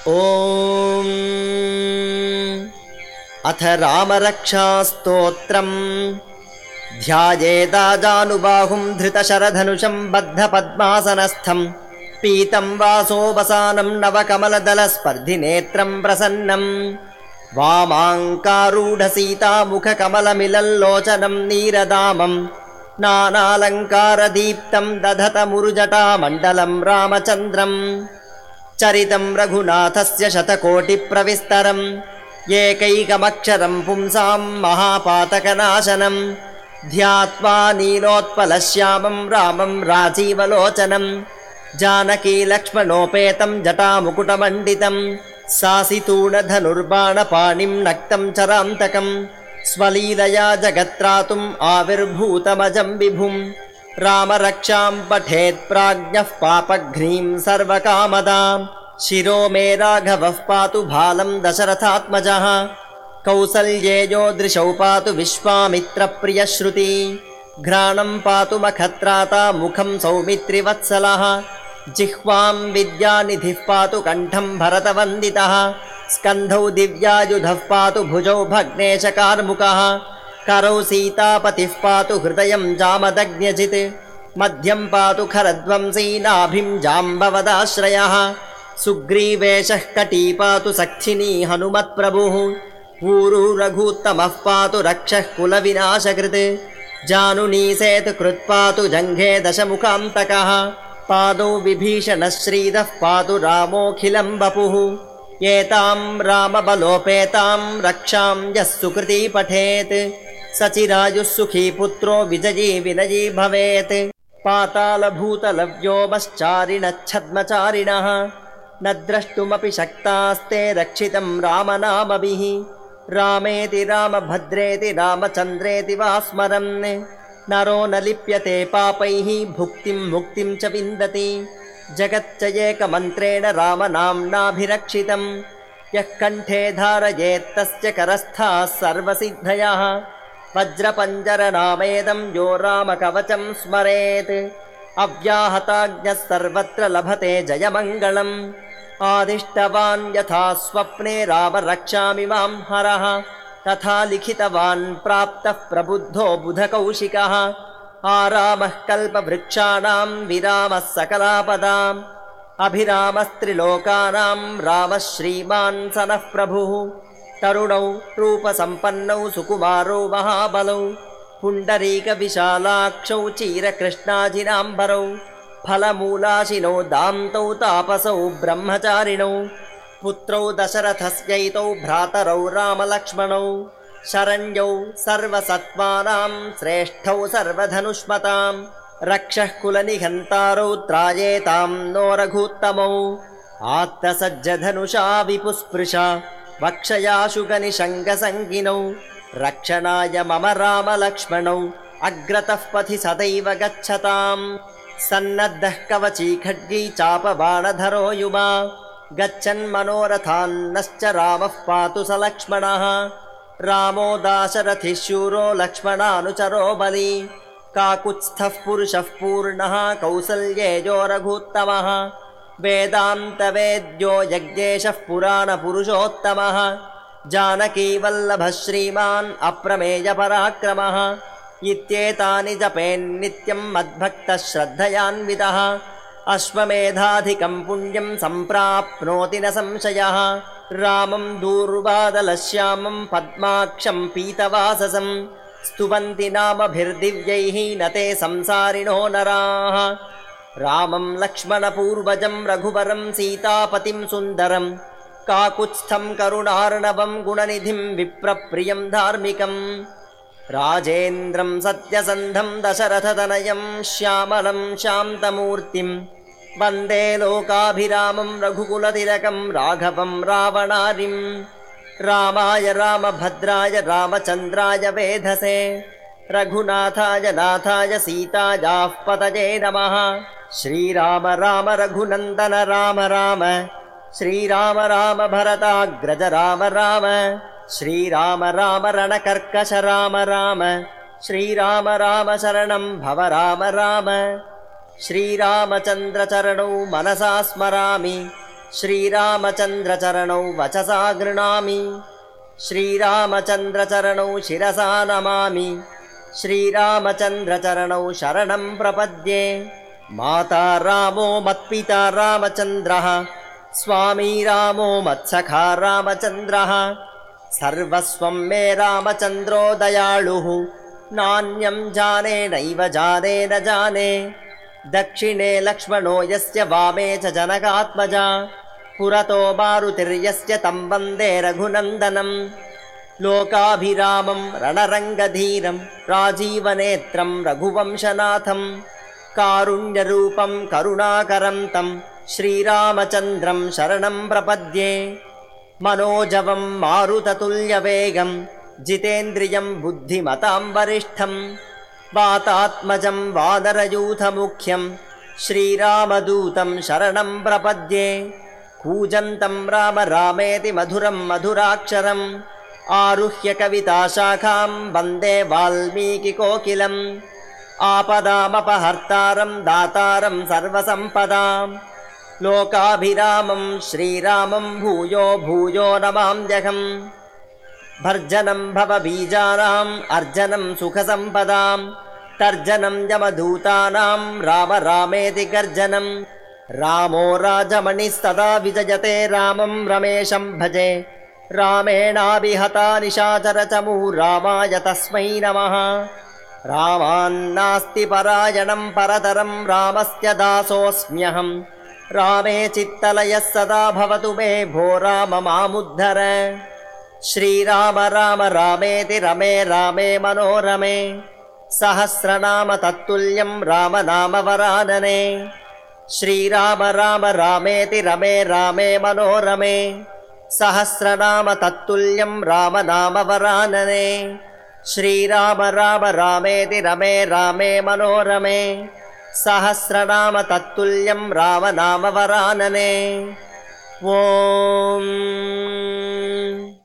ॐ अथ रामरक्षास्तोत्रम्। ध्यायेदाजानुबाहुं धृतशरधनुषं बद्धपद्मासनस्थं पीतं वासोपसानं नवकमलदलस्पर्धिनेत्रं प्रसन्नं वामाङ्कारूढसीतामुखकमलमिलल्लोचनं नीरदामं नानालङ्कारदीप्तं दधतमुरुजटामण्डलं रामचन्द्रम् चरितं रघुनाथस्य शतकोटिप्रविस्तरम् एकैकमक्षरं पुंसां महापातकनाशनं ध्यात्वा नीलोत्पलश्यामं रामं राजीवलोचनं जानकीलक्ष्मणोपेतं जटामुकुटमण्डितं सासितूणधनुर्बाणपाणिं नक्तं चरान्तकं स्वलीलया जगत्त्रातुम् आविर्भूतमजं विभुं रामरक्षां पठेत् प्राज्ञः पापघ्नीं सर्वकामदां शिरो मे राघवः पातु भालं दशरथात्मजः कौसल्येयो दृशौ पातु विश्वामित्रप्रियश्रुति घ्राणं पातु मखत्राता मुखं सौमित्रिवत्सलः जिह्वां विद्यानिधिः पातु कण्ठं भरतवन्दितः स्कन्धौ दिव्यायुधः पातु भुजौ भग्नेशकार्मुकः करौ सीतापतिः पातु हृदयं जामदग्न्यजित् मध्यं पातु खरध्वंसी नाभिं जाम्बवदाश्रयः सुग्रीवेशः कटी पातु सक्षिणी हनुमत्प्रभुः ऊरू रघूत्तमः पातु रक्षः कुलविनाशकृत् जानुनीसेतुकृत् पातु जङ्घे दशमुखान्तकः पादौ विभीषणश्रीदः पातु रामोऽखिलं वपुः एतां रामबलोपेतां रक्षां यः सुकृती पठेत् सचिरायुः सुखी पुत्रो विजयी विनयी भवेत् पातालभूतलव्योमश्चारिणच्छद्मचारिणः न द्रष्टुमपि शक्तास्ते रक्षितं रामनामभिः रामेति रामभद्रेति रामचन्द्रेति वा स्मरन् नरो न लिप्यते पापैः भुक्तिं मुक्तिं च विन्दति जगच्च एकमन्त्रेण रामनाम्नाभिरक्षितं यः कण्ठे धारयेत्तस्य करस्थाः सर्वसिद्धयः वज्रपञ्जरनामेदं यो रामकवचं स्मरेत् अव्याहताज्ञः सर्वत्र लभते जयमङ्गलम् आदिष्टवान् यथा स्वप्ने राम रक्षामि मां हरः तथा लिखितवान् प्राप्तः प्रबुद्धो बुधकौशिकः आरामः कल्पवृक्षाणां विरामः सकलापदाम् अभिरामस्त्रिलोकानां रामः श्रीमान् सनः प्रभुः तरुणौ रूपसम्पन्नौ सुकुमारो महाबलौ पुण्डरीकविशालाक्षौ चीरकृष्णाजिनाम्बरौ फलमूलाशिनौ दान्तौ तापसौ ब्रह्मचारिणौ पुत्रौ दशरथस्यैतौ भ्रातरौ रामलक्ष्मणौ शरण्यौ सर्वसत्त्वानां श्रेष्ठौ सर्वधनुष्मतां रक्षः कुलनिहन्तारौ त्रायेतां नो रघूत्तमौ आत्तसज्जधनुषा विपुस्पृशा वक्षयाशुगनिशङ्गसङ्गिनौ रक्षणाय मम रामलक्ष्मणौ अग्रतः पथि सदैव गच्छताम् सन्नद्धः कवची खड्गी चापबाणधरो युवा गच्छन्मनोरथान्नश्च रामः पातु स लक्ष्मणः रामो दाशरथिः शूरो लक्ष्मणानुचरो बली काकुत्स्थः पुरुषः पूर्णः कौसल्येयो रघूत्तमः वेदान्तवेद्यो यज्ञेशः पुराणपुरुषोत्तमः जानकीवल्लभः श्रीमान् अप्रमेयपराक्रमः इत्येतानि जपेन्नित्यं मद्भक्तः श्रद्धयान्वितः अश्वमेधाधिकं पुण्यं सम्प्राप्नोति न संशयः रामं दूर्वादलश्यामं पद्माक्षं पीतवाससं स्तुवन्ति नामभिर्दिव्यैः न ते संसारिणो नराः रामं लक्ष्मणपूर्वजं रघुवरं सीतापतिं सुन्दरं काकुत्स्थं करुणार्णवं गुणनिधिं विप्रप्रियं धार्मिकं राजेन्द्रं सत्यसन्धं दशरथतनयं श्यामलं शान्तमूर्तिं वन्दे लोकाभिरामं रघुकुलतिलकं राघवं रावणारिं रामाय रामभद्राय रामचन्द्राय वेधसे रघुनाथाय नाथाय सीतायाः पतये नमः। श्रीराम राम रघुनन्दन राम राम श्रीराम राम भरताग्रज राम राम श्रीराम राम रणकर्कश राम राम श्रीराम राम शरणं भव राम राम श्रीरामचन्द्रचरणौ मनसा स्मरामि श्रीरामचन्द्रचरणौ वचसा गृह्णामि श्रीरामचन्द्रचरणौ शिरसा नमामि श्रीरामचन्द्रचरणौ शरणं प्रपद्ये माता रामो मत्पिता रामचन्द्रः स्वामी रामो मत्सखा रामचन्द्रः सर्वस्वं मे रामचन्द्रो दयालुः नान्यं जाने नैव जाने न जाने दक्षिणे लक्ष्मणो यस्य वामे च जनकात्मजा पुरतो मारुतिर्यस्य तं वन्दे रघुनन्दनं लोकाभिरामं रणरङ्गधीरं राजीवनेत्रं रघुवंशनाथं कारुण्यरूपं करुणाकरं तं श्रीरामचन्द्रं शरणं प्रपद्ये मनोजवं मारुततुल्यवेगं जितेन्द्रियं बुद्धिमतां वरिष्ठं वातात्मजं वानरयूथमुख्यं श्रीरामदूतं शरणं प्रपद्ये कूजन्तं राम रामेति मधुरं मधुराक्षरम् आरुह्य कविताशाखां वन्दे वाल्मीकिकोकिलम् आपदामपहर्तारं दातारं सर्वसम्पदां लोकाभिरामं श्रीरामं भूयो भूयो नमाम्यहम् भर्जनं भवबीजानाम् अर्जनं सुखसम्पदां तर्जनं यमदूतानां राम रामेति गर्जनं रामो राजमणिस्तदा विजयते रामं रमेशं भजे रामेणाभिहता निशाचरचमू रामाय तस्मै नमः रामान्नास्ति परायणं परतरं रामस्य दासोऽस्म्यहं रामे चित्तलयः सदा भवतु मे भो राम मामुद्धर श्रीराम राम रामेति रमे रामे मनोरमे सहस्रनाम तत्तुल्यं राम नाम वरानने श्रीराम राम रामेति रमे रामे मनोरमे सहस्रनाम तत्तुल्यं राम नाम वरानने श्रीराम राम रामेति रमे रामे मनोरमे सहस्रनाम तत्तुल्यं राम नाम वरानने। ॐ